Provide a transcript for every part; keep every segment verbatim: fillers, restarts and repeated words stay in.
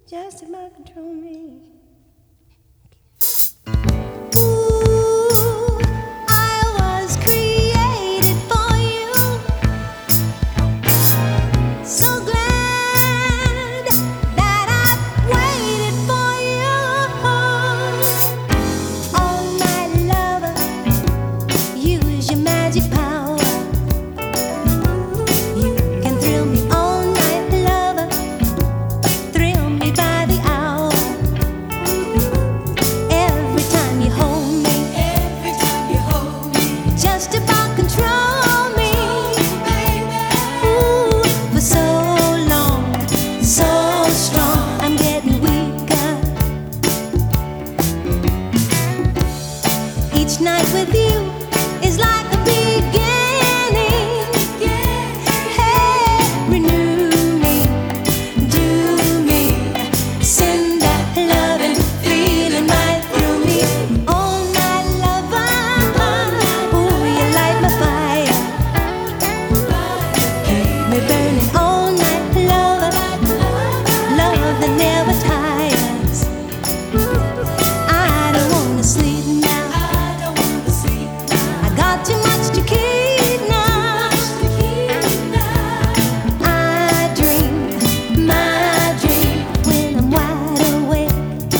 just to mind control me. Each night with you is like a beginning. Hey, renew me, do me, send that loving feeling right through me. All night lover, ooh, you light my fire, keep me burning all night, lover, love that never tires. I don't wanna sleep now. Too much to keep now. I dream my dream when I'm wide awake.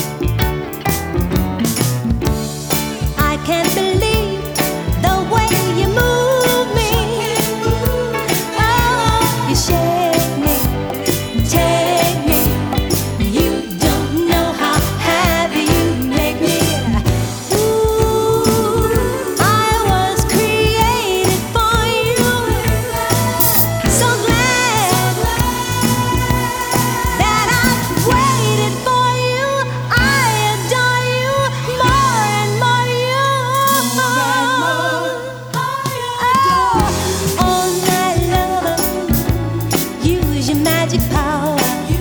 I can't believe the way you move me. Oh, you shake me, take me. You don't know how happy you make me. Magic power.